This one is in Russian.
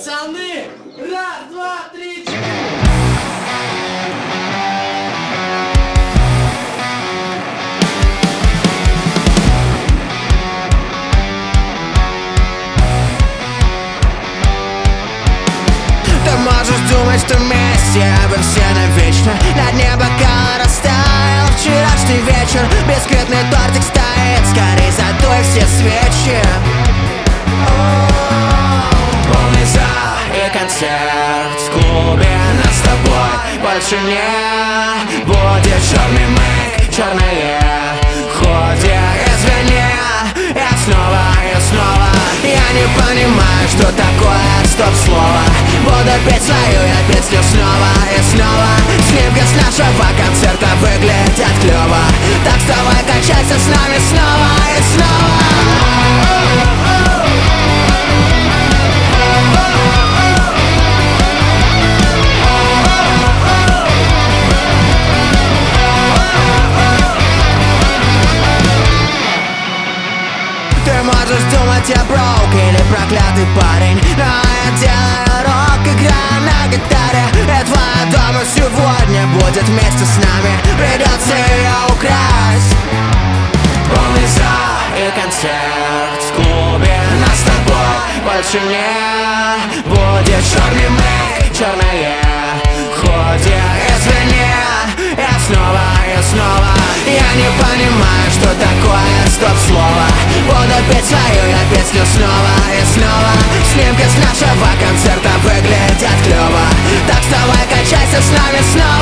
Пацаны, раз, два, три, четыре. Ты можешь думать, что вместе вы все навечно. На дне бокала растаял вчерашний вечер. Бисквитный тортик стоит, скорей задуй все свечи. Полный зал и концерт в клубе. Нас с тобой больше не будет. Черный мейк, черное худи. Извини, я снова и снова. Я не понимаю, что такое стоп-слово. Буду петь свою я песню снова и снова. Снимки с нашего концерта выглядят клёво. Так вставай, качайся с нами снова и снова. Ты можешь думать, я брок или проклятый парень, но я делаю рок, играю на гитаре. И твоя дома сегодня будет вместе с нами. Придется ее украсть. Полный зал и концерт в клубе. Нас с тобой больше не будет. Черный мейк, черное худи. Извини, я снова и снова. Я не понимаю, что такое стоп-слово. Буду петь свою я песню снова и снова. Снимки с нашего концерта выглядят клёво. Так вставай, качайся с нами снова.